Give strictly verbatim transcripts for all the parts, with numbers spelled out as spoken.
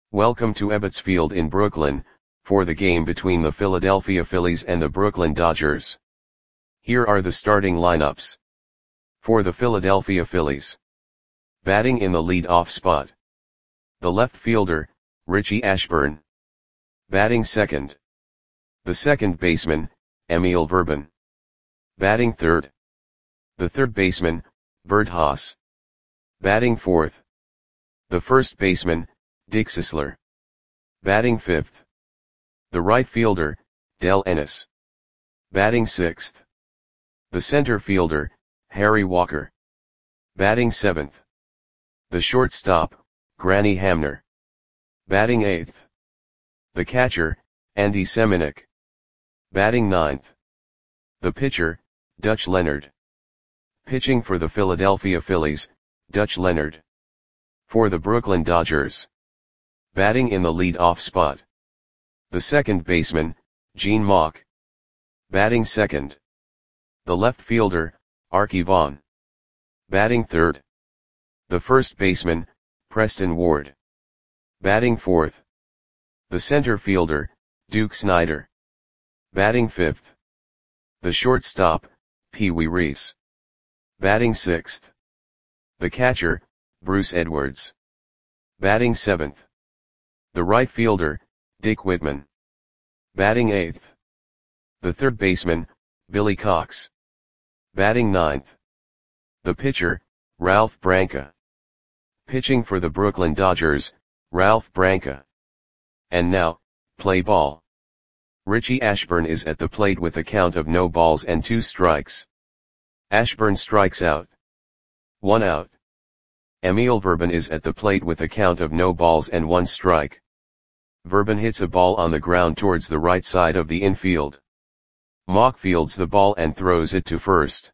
Welcome to Ebbets Field in Brooklyn, for the game between the Philadelphia Phillies and the Brooklyn Dodgers. Here are the starting lineups. For the Philadelphia Phillies. Batting in the lead-off spot. The left fielder, Richie Ashburn. Batting second. The second baseman, Emil Verban. Batting third. The third baseman, Bert Haas. Batting fourth. The first baseman, Dick Sisler. Batting fifth. The right fielder, Del Ennis. Batting sixth. The center fielder, Harry Walker. Batting seventh. The shortstop, Granny Hamner. Batting eighth. The catcher, Andy Semenuk. Batting ninth. The pitcher, Dutch Leonard. Pitching for the Philadelphia Phillies, Dutch Leonard. For the Brooklyn Dodgers. Batting in the lead-off spot. The second baseman, Gene Mauch. Batting second. The left fielder, Arky Vaughan. Batting third. The first baseman, Preston Ward. Batting fourth. The center fielder, Duke Snider. Batting fifth. The shortstop, Pee Wee Reese. Batting sixth. The catcher, Bruce Edwards. Batting seventh. The right fielder, Dick Whitman. Batting eighth. The third baseman, Billy Cox. Batting ninth. The pitcher, Ralph Branca. Pitching for the Brooklyn Dodgers, Ralph Branca. And now, play ball. Richie Ashburn is at the plate with a count of no balls and two strikes. Ashburn strikes out. One out. Emil Verban is at the plate with a count of no balls and one strike. Verban hits a ball on the ground towards the right side of the infield. Mauch fields the ball and throws it to first.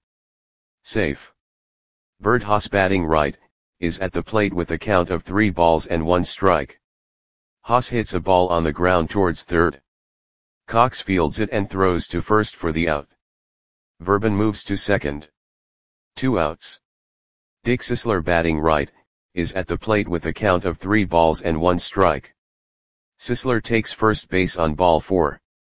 Safe. Bert Haas, batting right, is at the plate with a count of three balls and one strike. Haas hits a ball on the ground towards third. Cox fields it and throws to first for the out. Verban moves to second. Two outs. Dick Sisler, batting right, is at the plate with a count of three balls and one strike. Sisler takes first base on ball four.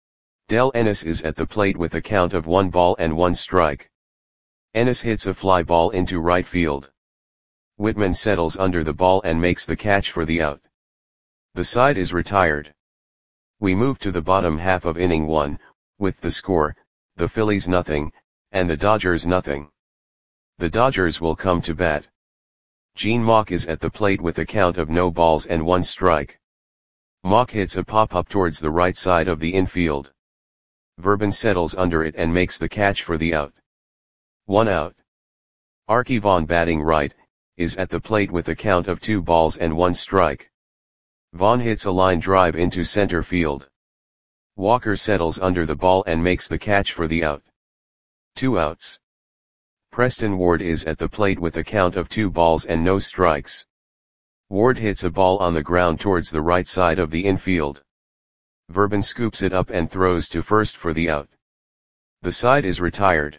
Del Ennis is at the plate with a count of one ball and one strike. Ennis hits a fly ball into right field. Whitman settles under the ball and makes the catch for the out. The side is retired. We move to the bottom half of inning one, with the score, the Phillies nothing, and the Dodgers nothing. The Dodgers will come to bat. Gene Mauch is at the plate with a count of no balls and one strike. Mauch hits a pop-up towards the right side of the infield. Verban settles under it and makes the catch for the out. One out. Arky Vaughan, batting right, is at the plate with a count of two balls and one strike. Vaughan hits a line drive into center field. Walker settles under the ball and makes the catch for the out. Two outs. Preston Ward is at the plate with a count of two balls and no strikes. Ward hits a ball on the ground towards the right side of the infield. Verban scoops it up and throws to first for the out. The side is retired.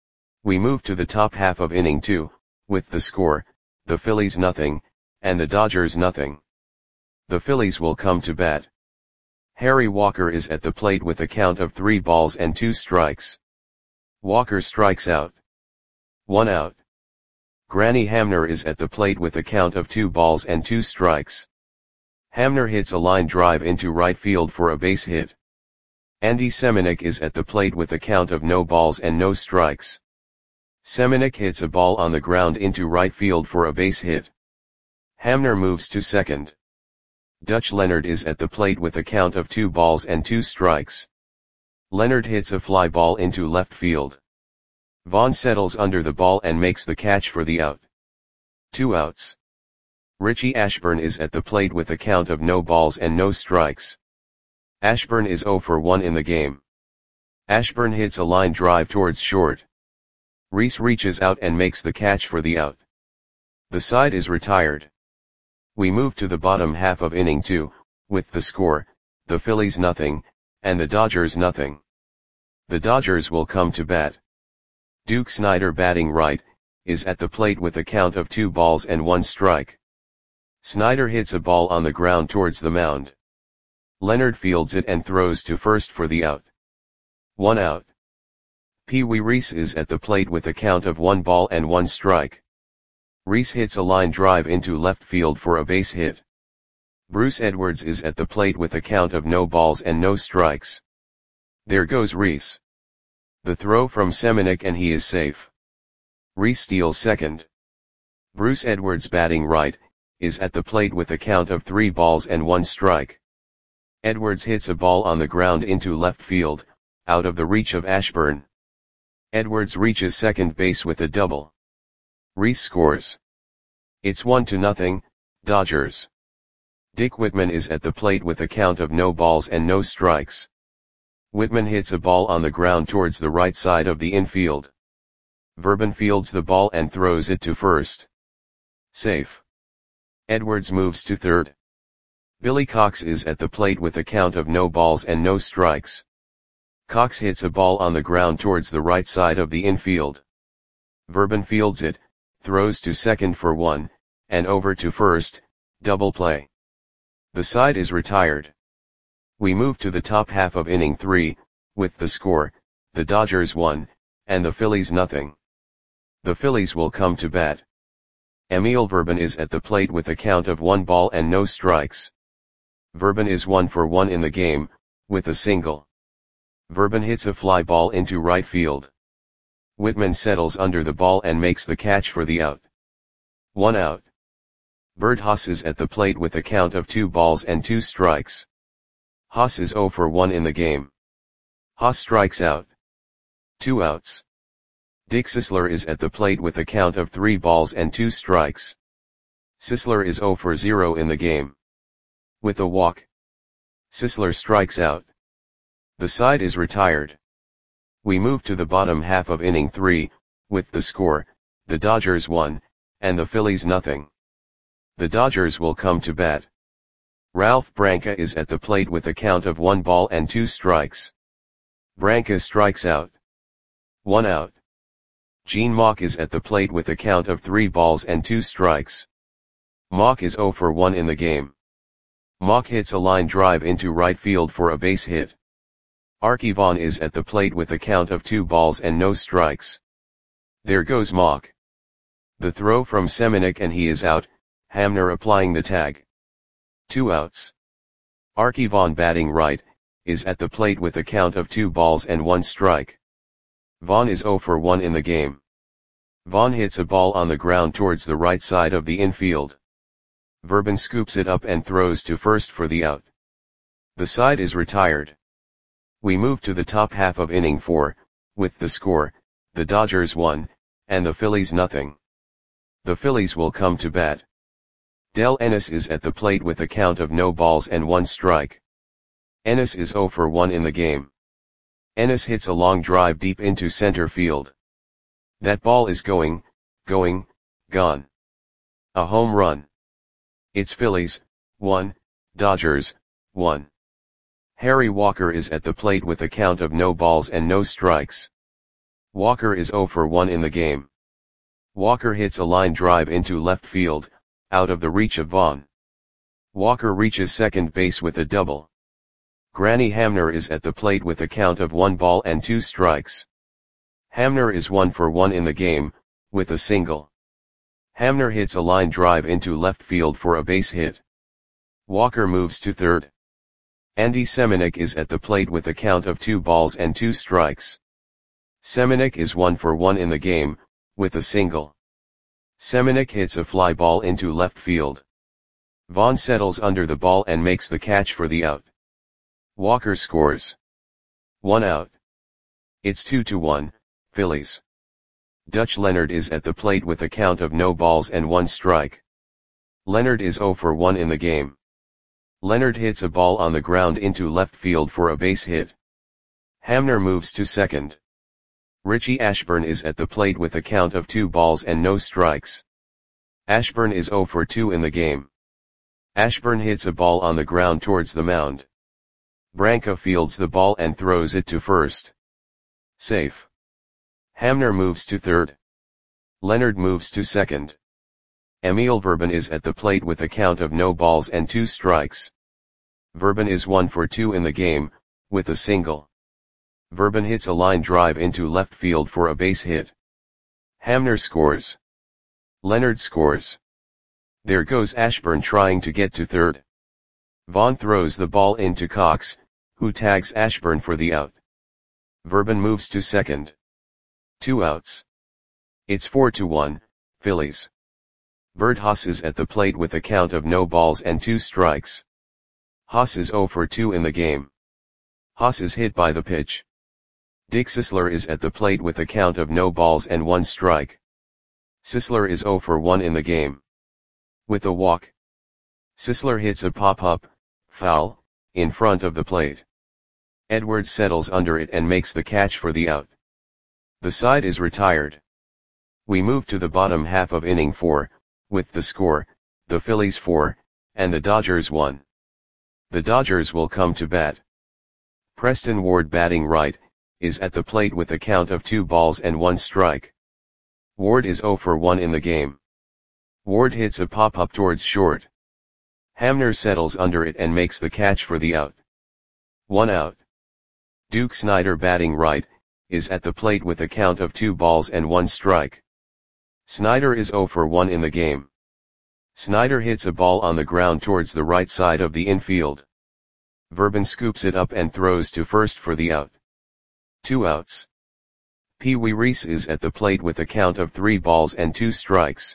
We move to the top half of inning two, with the score, the Phillies nothing, and the Dodgers nothing. The Phillies will come to bat. Harry Walker is at the plate with a count of three balls and two strikes. Walker strikes out. One out. Granny Hamner is at the plate with a count of two balls and two strikes. Hamner hits a line drive into right field for a base hit. Andy Semenuk is at the plate with a count of no balls and no strikes. Semenuk hits a ball on the ground into right field for a base hit. Hamner moves to second. Dutch Leonard is at the plate with a count of two balls and two strikes. Leonard hits a fly ball into left field. Vaughan settles under the ball and makes the catch for the out. Two outs. Richie Ashburn is at the plate with a count of no balls and no strikes. Ashburn is zero for one in the game. Ashburn hits a line drive towards short. Reese reaches out and makes the catch for the out. The side is retired. We move to the bottom half of inning two, with the score, the Phillies nothing, and the Dodgers nothing. The Dodgers will come to bat. Duke Snider, batting right, is at the plate with a count of two balls and one strike. Snyder hits a ball on the ground towards the mound. Leonard fields it and throws to first for the out. One out. Pee Wee Reese is at the plate with a count of one ball and one strike. Reese hits a line drive into left field for a base hit. Bruce Edwards is at the plate with a count of no balls and no strikes. There goes Reese. The throw from Semenuk and he is safe. Reese steals second. Bruce Edwards, batting right, is at the plate with a count of three balls and one strike. Edwards hits a ball on the ground into left field, out of the reach of Ashburn. Edwards reaches second base with a double. Reese scores. It's one to nothing, Dodgers. Dick Whitman is at the plate with a count of no balls and no strikes. Whitman hits a ball on the ground towards the right side of the infield. Verban fields the ball and throws it to first. Safe. Edwards moves to third. Billy Cox is at the plate with a count of no balls and no strikes. Cox hits a ball on the ground towards the right side of the infield. Verban fields it, throws to second for one, and over to first, double play. The side is retired. We move to the top half of inning three, with the score, the Dodgers one, and the Phillies nothing. The Phillies will come to bat. Emil Verban is at the plate with a count of one ball and no strikes. Verban is one for one in the game, with a single. Verban hits a fly ball into right field. Whitman settles under the ball and makes the catch for the out. One out. Bert Haas is at the plate with a count of two balls and two strikes. Haas is zero for one in the game. Haas strikes out. Two outs. Dick Sisler is at the plate with a count of three balls and two strikes. Sisler is zero for zero in the game. With a walk. Sisler strikes out. The side is retired. We move to the bottom half of inning three, with the score, the Dodgers one, and the Phillies nothing. The Dodgers will come to bat. Ralph Branca is at the plate with a count of one ball and two strikes. Branca strikes out. One out. Gene Mauch is at the plate with a count of three balls and two strikes. Mauch is zero for one in the game. Mauch hits a line drive into right field for a base hit. Arky Vaughan is at the plate with a count of two balls and no strikes. There goes Mauch. The throw from Semenuk and he is out, Hamner applying the tag. Two outs. Arky Vaughan, batting right, is at the plate with a count of two balls and one strike. Vaughan is zero for one in the game. Vaughan hits a ball on the ground towards the right side of the infield. Verban scoops it up and throws to first for the out. The side is retired. We move to the top half of inning four, with the score, the Dodgers one, and the Phillies nothing. The Phillies will come to bat. Del Ennis is at the plate with a count of no balls and one strike. Ennis is zero for one in the game. Ennis hits a long drive deep into center field. That ball is going, going, gone. A home run. It's Phillies, one, Dodgers, one. Harry Walker is at the plate with a count of no balls and no strikes. Walker is zero for one in the game. Walker hits a line drive into left field, out of the reach of Vaughan. Walker reaches second base with a double. Granny Hamner is at the plate with a count of one ball and two strikes. Hamner is one for one in the game, with a single. Hamner hits a line drive into left field for a base hit. Walker moves to third. Andy Semenuk is at the plate with a count of two balls and two strikes. Semenuk is one for one in the game, with a single. Semenuk hits a fly ball into left field. Vaughan settles under the ball and makes the catch for the out. Walker scores. One out. It's two to one, Phillies. Dutch Leonard is at the plate with a count of no balls and one strike. Leonard is zero for one in the game. Leonard hits a ball on the ground into left field for a base hit. Hamner moves to second. Richie Ashburn is at the plate with a count of two balls and no strikes. Ashburn is zero for two in the game. Ashburn hits a ball on the ground towards the mound. Branca fields the ball and throws it to first. Safe. Hamner moves to third. Leonard moves to second. Emil Verben is at the plate with a count of no balls and two strikes. Verben is one for two in the game, with a single. Verben hits a line drive into left field for a base hit. Hamner scores. Leonard scores. There goes Ashburn trying to get to third. Vaughn throws the ball into Cox, who tags Ashburn for the out. Verben moves to second. Two outs. It's four to one, Phillies. Bert Haas is at the plate with a count of no balls and two strikes. Haas is zero for two in the game. Haas is hit by the pitch. Dick Sisler is at the plate with a count of no balls and one strike. Sisler is zero for one in the game. With a walk. Sisler hits a pop-up, foul, in front of the plate. Edwards settles under it and makes the catch for the out. The side is retired. We move to the bottom half of inning four, with the score, the Phillies four, and the Dodgers one. The Dodgers will come to bat. Preston Ward, batting right, is at the plate with a count of two balls and one strike. Ward is zero for one in the game. Ward hits a pop-up towards short. Hamner settles under it and makes the catch for the out. One out. Duke Snider, batting right, is at the plate with a count of two balls and one strike. Snider is zero for one in the game. Snider hits a ball on the ground towards the right side of the infield. Verben scoops it up and throws to first for the out. Two outs. Pee Wee Reese is at the plate with a count of three balls and two strikes.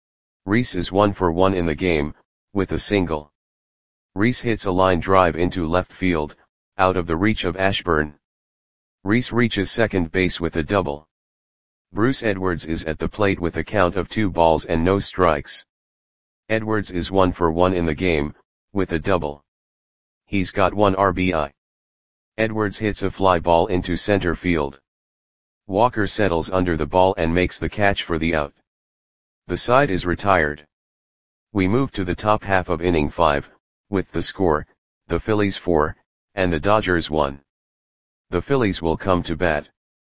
Reese is one for one in the game, with a single. Reese hits a line drive into left field, out of the reach of Ashburn. Reese reaches second base with a double. Bruce Edwards is at the plate with a count of two balls and no strikes. Edwards is one for one in the game, with a double. He's got one R B I. Edwards hits a fly ball into center field. Walker settles under the ball and makes the catch for the out. The side is retired. We move to the top half of inning five, with the score, the Phillies four, and the Dodgers one. The Phillies will come to bat.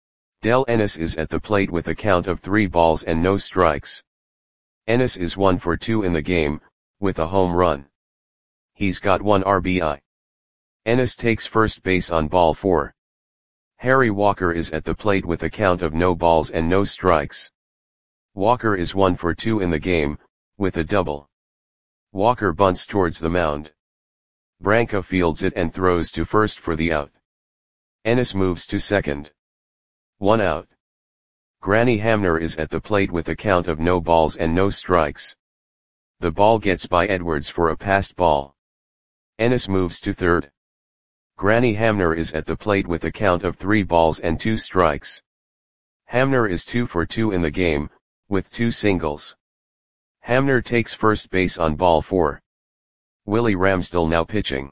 Del Ennis is at the plate with a count of three balls and no strikes. Ennis is one for two in the game, with a home run. He's got one R B I. Ennis takes first base on ball four. Harry Walker is at the plate with a count of no balls and no strikes. Walker is one for two in the game, with a double. Walker bunts towards the mound. Branca fields it and throws to first for the out. Ennis moves to second. One out. Granny Hamner is at the plate with a count of no balls and no strikes. The ball gets by Edwards for a passed ball. Ennis moves to third. Granny Hamner is at the plate with a count of three balls and two strikes. Hamner is two for two in the game, with two singles. Hamner takes first base on ball four. Willie Ramsdell now pitching.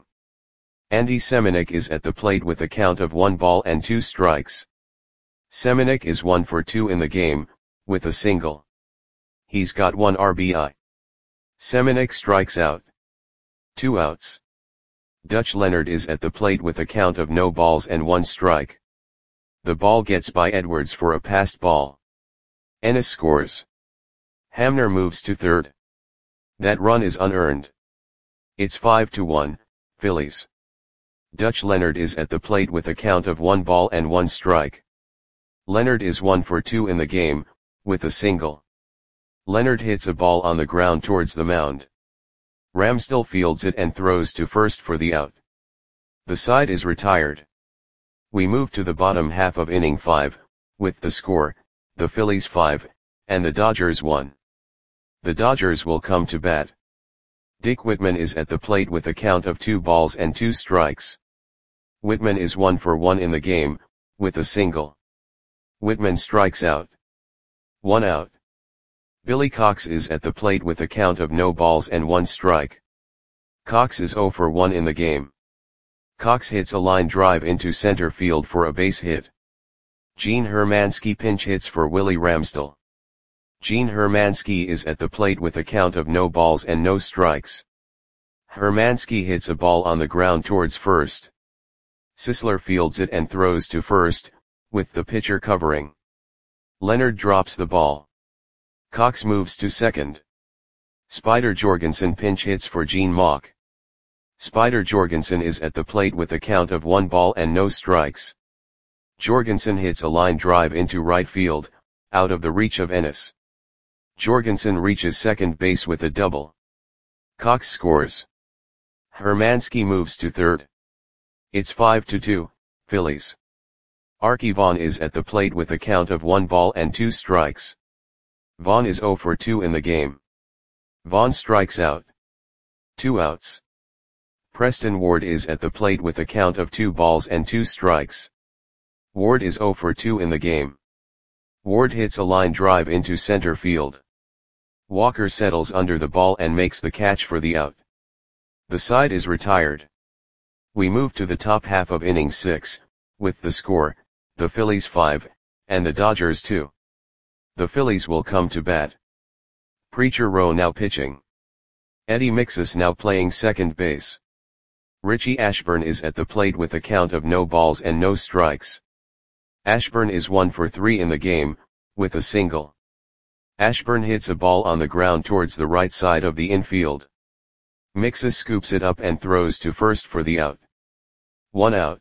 Andy Semenuk is at the plate with a count of one ball and two strikes. Semenuk is one for two in the game, with a single. He's got one R B I. Semenuk strikes out. Two outs. Dutch Leonard is at the plate with a count of no balls and one strike. The ball gets by Edwards for a passed ball. Ennis scores. Hamner moves to third. That run is unearned. It's five to one, Phillies. Dutch Leonard is at the plate with a count of one ball and one strike. Leonard is one for two in the game, with a single. Leonard hits a ball on the ground towards the mound. Ramsdell fields it and throws to first for the out. The side is retired. We move to the bottom half of inning five, with the score, the Phillies five, and the Dodgers one. The Dodgers will come to bat. Dick Whitman is at the plate with a count of two balls and two strikes. Whitman is one for one in the game, with a single. Whitman strikes out. One out. Billy Cox is at the plate with a count of no balls and one strike. Cox is zero for one in the game. Cox hits a line drive into center field for a base hit. Gene Hermansky pinch hits for Willie Ramsdell. Gene Hermansky is at the plate with a count of no balls and no strikes. Hermansky hits a ball on the ground towards first. Sisler fields it and throws to first, with the pitcher covering. Leonard drops the ball. Cox moves to second. Spider Jorgensen pinch hits for Gene Mauch. Spider Jorgensen is at the plate with a count of one ball and no strikes. Jorgensen hits a line drive into right field, out of the reach of Ennis. Jorgensen reaches second base with a double. Cox scores. Hermansky moves to third. It's five to two, Phillies. Arky Vaughan is at the plate with a count of one ball and two strikes. Vaughan is zero for two in the game. Vaughan strikes out. Two outs. Preston Ward is at the plate with a count of two balls and two strikes. Ward is zero for two in the game. Ward hits a line drive into center field. Walker settles under the ball and makes the catch for the out. The side is retired. We move to the top half of inning six, with the score, the Phillies five, and the Dodgers two. The Phillies will come to bat. Preacher Rowe now pitching. Eddie Mixus now playing second base. Richie Ashburn is at the plate with a count of no balls and no strikes. Ashburn is one for three in the game, with a single. Ashburn hits a ball on the ground towards the right side of the infield. Mixus scoops it up and throws to first for the out. One out.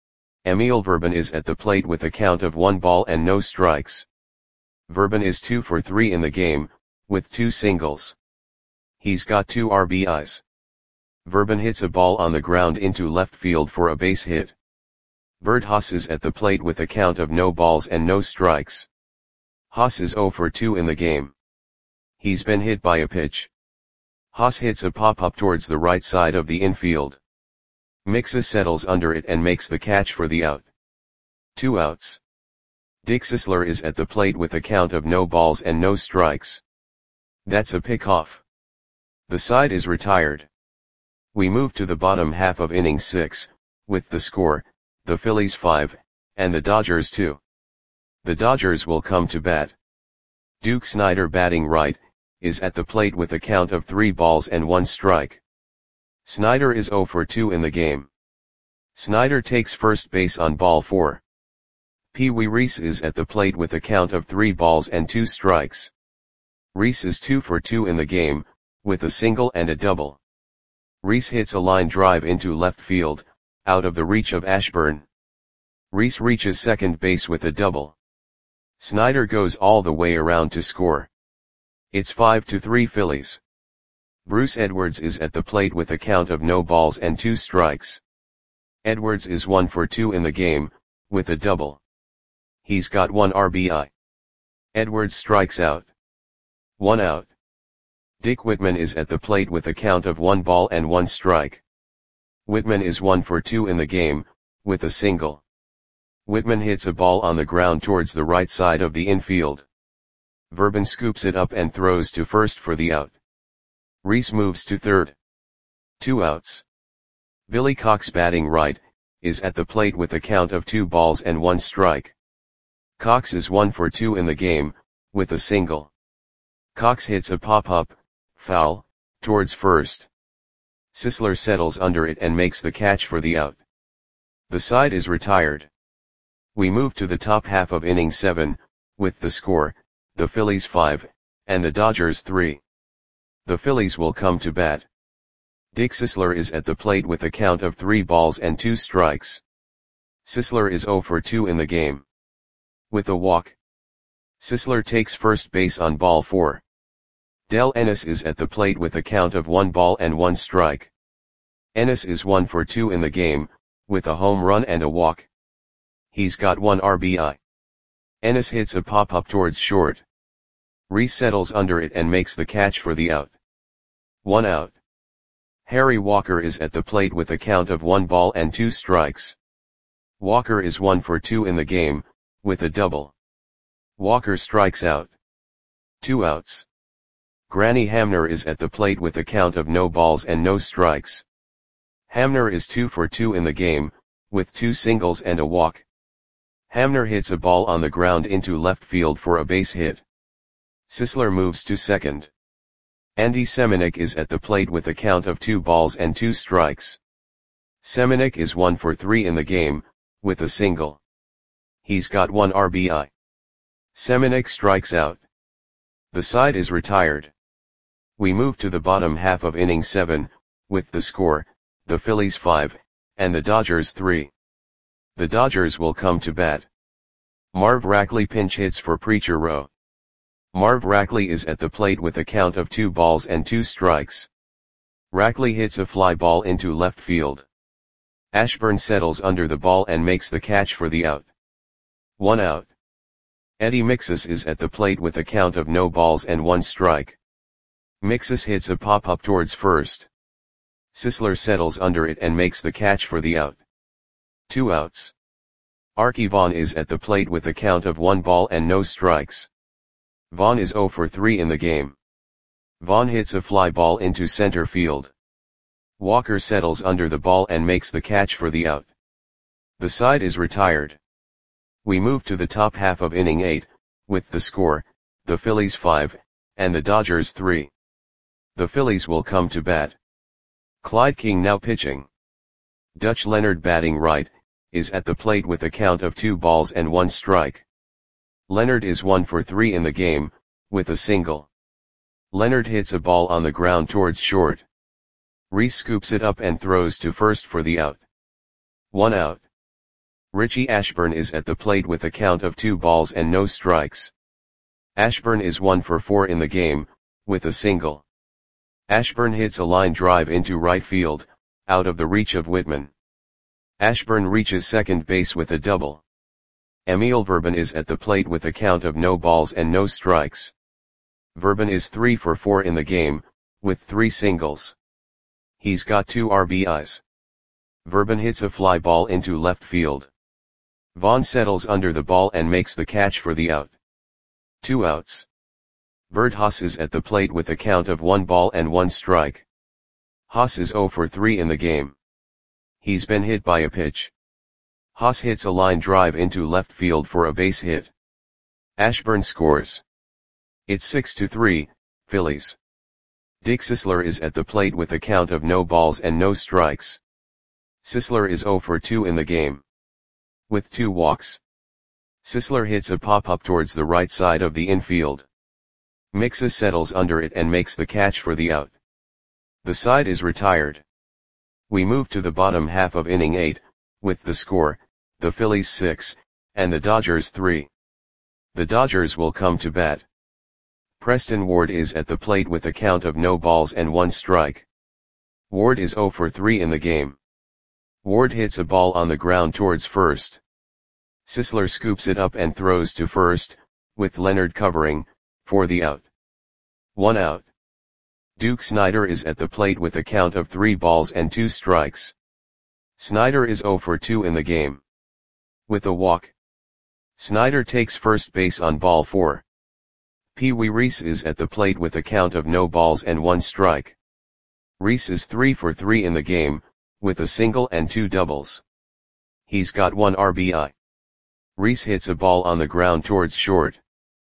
Emil Verban is at the plate with a count of one ball and no strikes. Verban is two for three in the game, with two singles. He's got two R B Is. Verban hits a ball on the ground into left field for a base hit. Bert Haas is at the plate with a count of no balls and no strikes. Haas is zero for two in the game. He's been hit by a pitch. Haas hits a pop-up towards the right side of the infield. Mixus settles under it and makes the catch for the out. Two outs. Dick Sisler is at the plate with a count of no balls and no strikes. That's a pick-off. The side is retired. We move to the bottom half of inning six, with the score, the Phillies five, and the Dodgers two. The Dodgers will come to bat. Duke Snider batting right, is at the plate with a count of three balls and one strike. Snider is zero for two in the game. Snider takes first base on ball four. Pee Wee Reese is at the plate with a count of three balls and two strikes. Reese is two for two in the game, with a single and a double. Reese hits a line drive into left field, out of the reach of Ashburn. Reese reaches second base with a double. Snider goes all the way around to score. It's five to three Phillies. Bruce Edwards is at the plate with a count of no balls and two strikes. Edwards is one for two in the game, with a double. He's got one R B I. Edwards strikes out. One out. Dick Whitman is at the plate with a count of one ball and one strike. Whitman is one for two in the game, with a single. Whitman hits a ball on the ground towards the right side of the infield. Verban scoops it up and throws to first for the out. Reese moves to third. Two outs. Billy Cox batting right, is at the plate with a count of two balls and one strike. Cox is one for two in the game, with a single. Cox hits a pop-up, foul, towards first. Sisler settles under it and makes the catch for the out. The side is retired. We move to the top half of inning seven, with the score, the Phillies five, and the Dodgers three. The Phillies will come to bat. Dick Sisler is at the plate with a count of three balls and two strikes. Sisler is zero for two in the game. With a walk. Sisler takes first base on ball four. Del Ennis is at the plate with a count of one ball and one strike. Ennis is one for two in the game, with a home run and a walk. He's got one R B I. Ennis hits a pop-up towards short. Reese settles under it and makes the catch for the out. One out. Harry Walker is at the plate with a count of one ball and two strikes. Walker is one for two in the game, with a double. Walker strikes out. Two outs. Granny Hamner is at the plate with a count of no balls and no strikes. Hamner is two for two in the game, with two singles and a walk. Hamner hits a ball on the ground into left field for a base hit. Sisler moves to second. Andy Semenuk is at the plate with a count of two balls and two strikes. Semenuk is one for three in the game, with a single. He's got one R B I. Semenuk strikes out. The side is retired. We move to the bottom half of inning seven, with the score, the Phillies five, and the Dodgers three. The Dodgers will come to bat. Marv Rackley pinch hits for Preacher Row. Marv Rackley is at the plate with a count of two balls and two strikes. Rackley hits a fly ball into left field. Ashburn settles under the ball and makes the catch for the out. One out. Eddie Mixus is at the plate with a count of no balls and one strike. Mixus hits a pop-up towards first. Sisler settles under it and makes the catch for the out. Two outs. Arky Vaughan is at the plate with a count of one ball and no strikes. Vaughan is oh for three in the game. Vaughan hits a fly ball into center field. Walker settles under the ball and makes the catch for the out. The side is retired. We move to the top half of inning eight, with the score, the Phillies five, and the Dodgers three. The Phillies will come to bat. Clyde King now pitching. Dutch Leonard batting right, is at the plate with a count of two balls and one strike. Leonard is one for three in the game, with a single. Leonard hits a ball on the ground towards short. Reese scoops it up and throws to first for the out. One out. Richie Ashburn is at the plate with a count of two balls and no strikes. Ashburn is one for four in the game, with a single. Ashburn hits a line drive into right field, out of the reach of Whitman. Ashburn reaches second base with a double. Emil Verban is at the plate with a count of no balls and no strikes. Verban is three for four in the game, with three singles. He's got two R B Is. Verban hits a fly ball into left field. Vaughn settles under the ball and makes the catch for the out. Two outs. Bert Haas is at the plate with a count of one ball and one strike. Haas is oh for three in the game. He's been hit by a pitch. Haas hits a line drive into left field for a base hit. Ashburn scores. It's six to three, Phillies. Dick Sisler is at the plate with a count of no balls and no strikes. Sisler is oh for two in the game. With two walks. Sisler hits a pop-up towards the right side of the infield. Mixus settles under it and makes the catch for the out. The side is retired. We move to the bottom half of inning eight, with the score, the Phillies six, and the Dodgers three. The Dodgers will come to bat. Preston Ward is at the plate with a count of no balls and one strike. Ward is oh for three in the game. Ward hits a ball on the ground towards first. Sisler scoops it up and throws to first, with Leonard covering, for the out. One out. Duke Snider is at the plate with a count of three balls and two strikes. Snider is oh for two in the game. With a walk. Snider takes first base on ball four. Pee Wee Reese is at the plate with a count of no balls and one strike. Reese is three for three in the game, with a single and two doubles. He's got one R B I. Reese hits a ball on the ground towards short.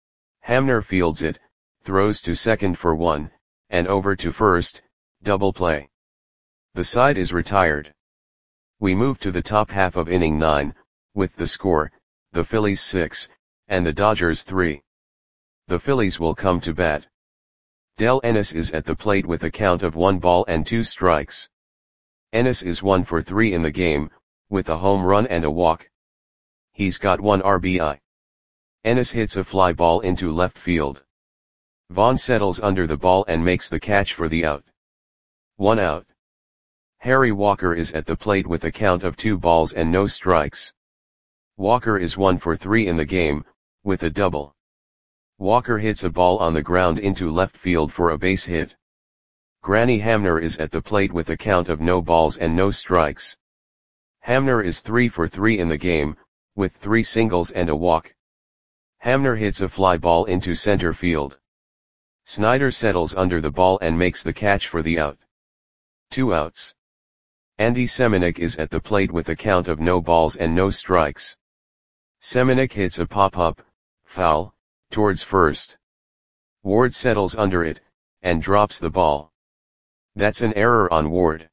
Hamner fields it, throws to second for one, and over to first, double play. The side is retired. We move to the top half of inning nine, with the score, the Phillies six, and the Dodgers three. The Phillies will come to bat. Del Ennis is at the plate with a count of one ball and two strikes. Ennis is one for three in the game, with a home run and a walk. He's got one R B I. Ennis hits a fly ball into left field. Vaughn settles under the ball and makes the catch for the out. One out. Harry Walker is at the plate with a count of two balls and no strikes. Walker is one for three in the game, with a double. Walker hits a ball on the ground into left field for a base hit. Granny Hamner is at the plate with a count of no balls and no strikes. Hamner is three for three in the game, with three singles and a walk. Hamner hits a fly ball into center field. Snider settles under the ball and makes the catch for the out. Two outs. Andy Semenuk is at the plate with a count of no balls and no strikes. Semenuk hits a pop-up, foul, towards first. Ward settles under it, and drops the ball. That's an error on Ward.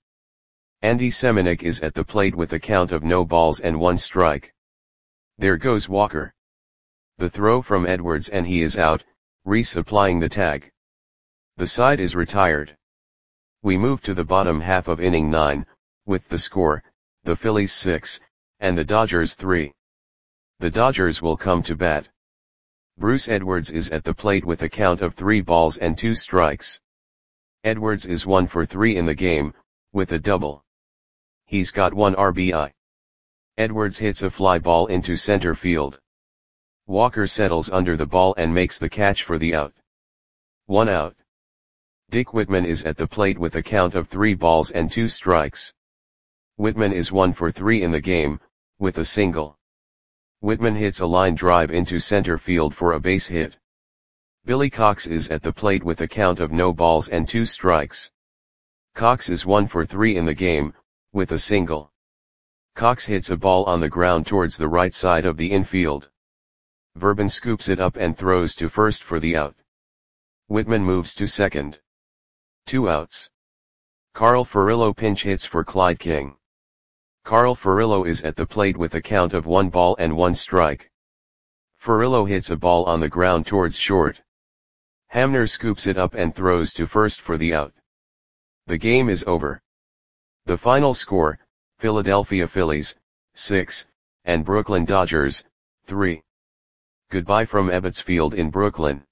Andy Semenuk is at the plate with a count of no balls and one strike. There goes Walker. The throw from Edwards and he is out, Reese applying the tag. The side is retired. We move to the bottom half of inning nine, with the score, the Phillies six, and the Dodgers three. The Dodgers will come to bat. Bruce Edwards is at the plate with a count of three balls and two strikes. Edwards is one for three in the game, with a double. He's got one R B I. Edwards hits a fly ball into center field. Walker settles under the ball and makes the catch for the out. One out. Dick Whitman is at the plate with a count of three balls and two strikes. Whitman is one for three in the game, with a single. Whitman hits a line drive into center field for a base hit. Billy Cox is at the plate with a count of no balls and two strikes. Cox is one for three in the game, with a single. Cox hits a ball on the ground towards the right side of the infield. Verban scoops it up and throws to first for the out. Whitman moves to second. Two outs. Carl Furillo pinch hits for Clyde King. Carl Furillo is at the plate with a count of one ball and one strike. Furillo hits a ball on the ground towards short. Hamner scoops it up and throws to first for the out. The game is over. The final score, Philadelphia Phillies, six, and Brooklyn Dodgers, three. Goodbye from Ebbets Field in Brooklyn.